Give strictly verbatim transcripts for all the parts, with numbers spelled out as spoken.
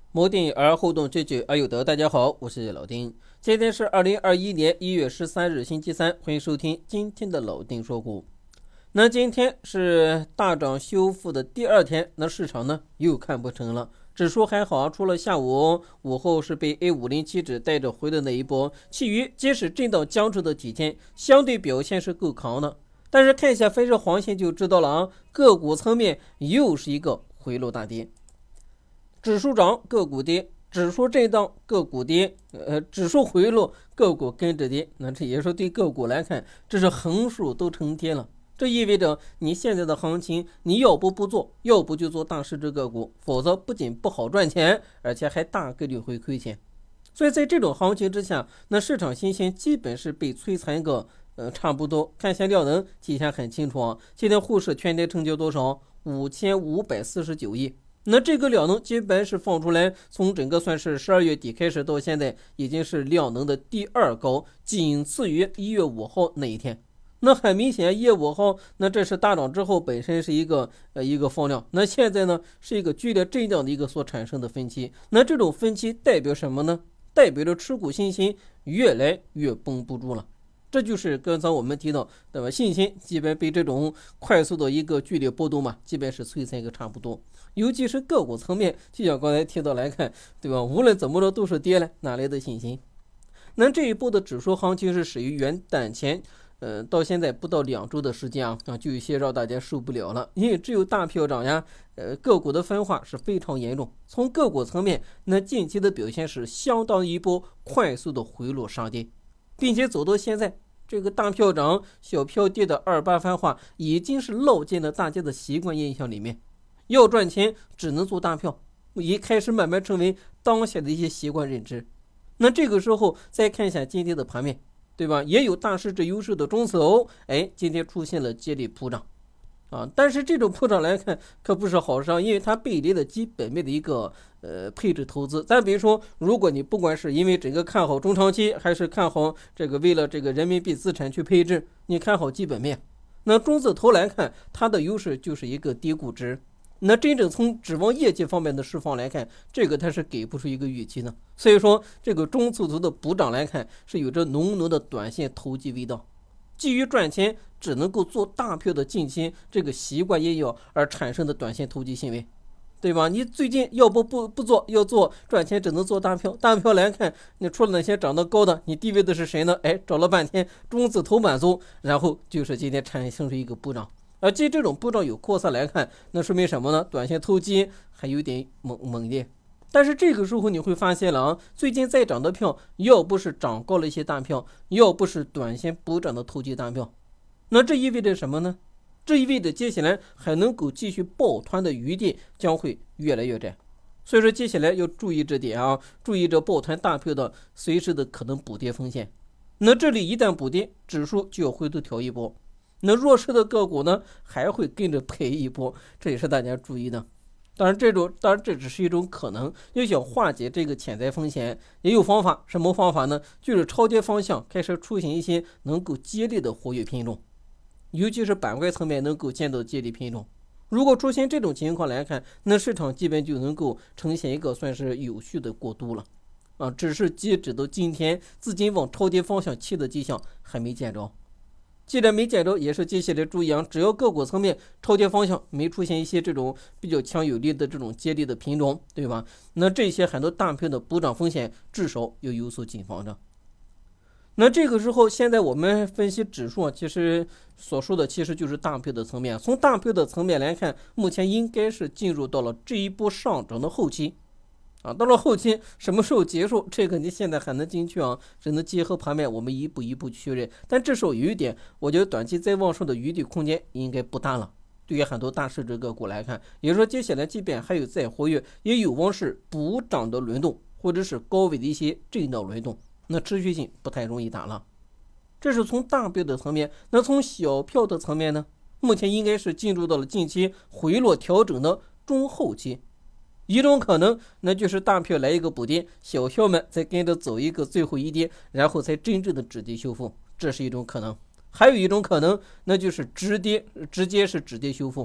摩定而后动，这句而有德。大家好，我是老丁。今天是二零二一年一月十三日，星期三，欢迎收听今天的老丁说股。那今天是大涨修复的第二天，那市场呢又看不成了。指数还好，除了下午午后是被 A 五零 期指带着回的那一波，其余即使震荡僵持的几天，相对表现是够扛的。但是看一下分时黄线就知道了啊，个股层面又是一个回落大跌。指数涨，个股跌；指数震荡，个股跌；呃，指数回落，个股跟着跌。那这也说对个股来看，这是横竖都成跌了。这意味着你现在的行情，你要不不做，要不就做大市值个股，否则不仅不好赚钱，而且还大概率会亏钱。所以在这种行情之下，那市场信心基本是被摧残个呃差不多。看一下量能，体现很清楚啊。今天沪市全天成交多少？五千五百四十九亿。那这个量能基本是放出来，从整个算是十二月底开始到现在，已经是量能的第二高，仅次于一月五号那一天。那很明显，一月五号那这是大涨之后本身是一个呃一个放量，那现在呢是一个剧烈震荡的一个所产生的分歧。那这种分歧代表什么呢？代表着持股信心越来越绷不住了。这就是刚才我们提到，对吧？信心基本被这种快速的一个剧烈波动嘛，基本是摧残一个差不多。尤其是个股层面，就像刚才提到来看，对吧？无论怎么着都是跌了，哪来的信心？那这一波的指数行情是始于元旦前，呃，到现在不到两周的时间啊，啊，就有些让大家受不了了，因为只有大票涨呀，呃，个股的分化是非常严重。从个股层面，那近期的表现是相当一波快速的回落杀跌。并且走到现在，这个大票涨小票跌的二八分化已经是烙进了大家的习惯印象里面。要赚钱只能做大票，也开始慢慢成为当下的一些习惯认知。那这个时候再看一下今天的盘面，对吧？也有大市值优势的中字头，哎，今天出现了接力普涨啊，但是这种普涨来看可不是好事，因为它背离了基本面的一个呃配置投资。咱比如说，如果你不管是因为整个看好中长期，还是看好这个为了这个人民币资产去配置，你看好基本面，那中字头来看，它的优势就是一个低估值。那真正从指望业绩方面的释放来看，这个它是给不出一个预期的。所以说，这个中字头的补涨来看，是有着浓浓的短线投机味道。基于赚钱只能够做大票的近期这个习惯也有而产生的短线投机行为，对吧？你最近要不不不做，要做赚钱只能做大票。大票来看，你除了那些涨得高的，你低位的是谁呢？哎，找了半天中字头满足，然后就是今天产生出一个补涨。而即这种补涨有扩散来看，那说明什么呢？短线投机还有点猛猛烈。但是这个时候你会发现了啊，最近在涨的票，要不是涨高了一些大票，要不是短线补涨的投机大票。那这意味着什么呢？这意味着接下来还能够继续抱团的余地将会越来越窄。所以说接下来要注意这点啊，注意这抱团大票的随时的可能补跌风险。那这里一旦补跌，指数就要回头调一波。那弱势的个股呢，还会跟着赔一波，这也是大家注意的。当然，这种当然这只是一种可能，要想化解这个潜在风险，也有方法。什么方法呢？就是超跌方向开始出现一些能够接力的活跃品种，尤其是板块层面能够见到接力品种。如果出现这种情况来看，那市场基本就能够呈现一个算是有序的过渡了。啊，只是截止到今天，资金往超跌方向切的迹象还没见着。既然没见着，也是接下来注意啊，只要个股层面超跌方向没出现一些这种比较强有力的这种接力的品种，对吧？那这些很多大票的补涨风险至少要有所谨防着。那这个时候，现在我们分析指数啊，其实所说的其实就是大票的层面。从大票的层面来看，目前应该是进入到了这一波上涨的后期。啊，到了后期什么时候结束，这个你现在很难精确啊，只能结合盘面我们一步一步确认。但至少有一点，我觉得短期再往上的余地空间应该不大了。对于很多大市值个股来看，也就是说接下来即便还有再活跃，也有望是补涨的轮动，或者是高位的一些震荡轮动，那持续性不太容易打了。这是从大票的层面。那从小票的层面呢，目前应该是进入到了近期回落调整的中后期。一种可能，那就是大票来一个补跌，小票们再跟着走一个最后一跌，然后才真正的止跌修复，这是一种可能。还有一种可能，那就是直跌，直接是止跌修复。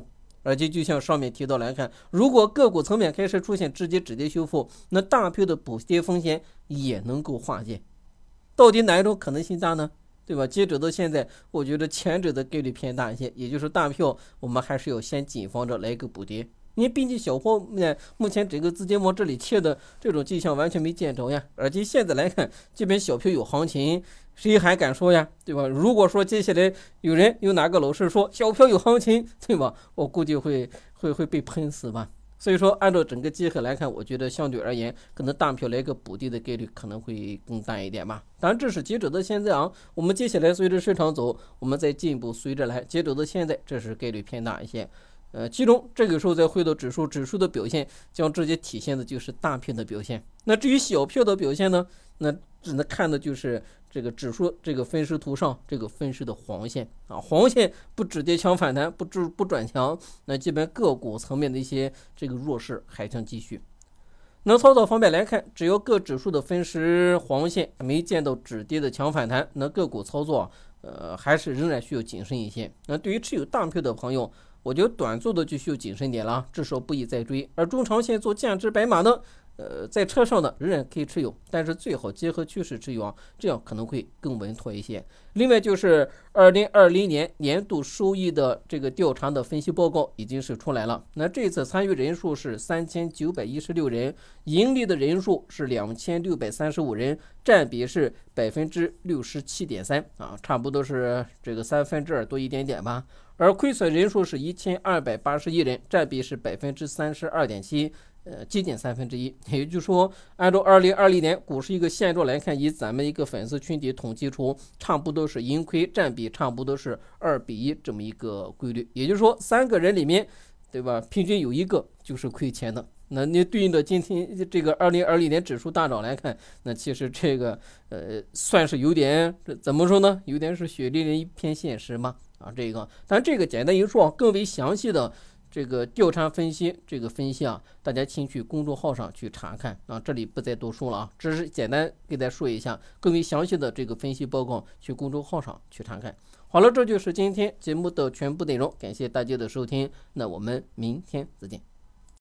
而且就像上面提到来看，如果个股层面开始出现直接止跌修复，那大票的补跌风险也能够化解。到底哪一种可能性大呢？对吧？截止到现在，我觉得前者的概率偏大一些，也就是大票我们还是要先谨防着来一个补跌。你毕竟小货呢，目前整个资金往这里切的这种迹象完全没见着呀。而且现在来看，这边小票有行情，谁还敢说呀？对吧？如果说接下来有人有哪个老师说小票有行情，对吧？我估计会会会被喷死吧。所以说，按照整个结合来看，我觉得相对而言，可能大票来个补跌的概率可能会更大一点吧。当然，这是截止到现在啊。我们接下来随着市场走，我们再进一步随着来。截止到现在，这是概率偏大一些。呃，其中这个时候再回到指数，指数的表现将直接体现的就是大票的表现。那至于小票的表现呢？那只能看的就是这个指数这个分时图上这个分时的黄线啊，黄线不止跌强反弹，不止不转强，那基本个股层面的一些这个弱势还将继续。那操作方面来看，只要各指数的分时黄线没见到止跌的强反弹，那个股操作呃还是仍然需要谨慎一些。那对于持有大票的朋友，我觉得短做的就需要谨慎点了，至少不宜再追。而中长线做价值白马呢，呃，在车上的仍然可以持有，但是最好结合趋势持有啊，这样可能会更稳妥一些。另外就是二零二零年年度收益的这个调查的分析报告已经是出来了，那这次参与人数是三千九百一十六人，盈利的人数是两千六百三十五人，占比是百分之六十七点三啊，差不多是这个三分之二多一点点吧。而亏损人数是一千二百八十一人，占比是百分之三十二点七。呃，接近三分之一，也就是说，按照二零二零年股市一个现状来看，以咱们一个粉丝群体统计出，差不多是盈亏占比差不多是二比一这么一个规律。也就是说，三个人里面，对吧？平均有一个就是亏钱的。那你对应的今天这个二零二零年指数大涨来看，那其实这个呃算是有点怎么说呢？有点是血淋淋一片现实嘛啊，这个，但这个简单一说，更为详细的。这个调查分析，这个分析啊，大家请去公众号上去查看啊，这里不再多说了啊，只是简单给大家说一下，更为详细的这个分析报告，去公众号上去查看。好了，这就是今天节目的全部内容，感谢大家的收听，那我们明天再见。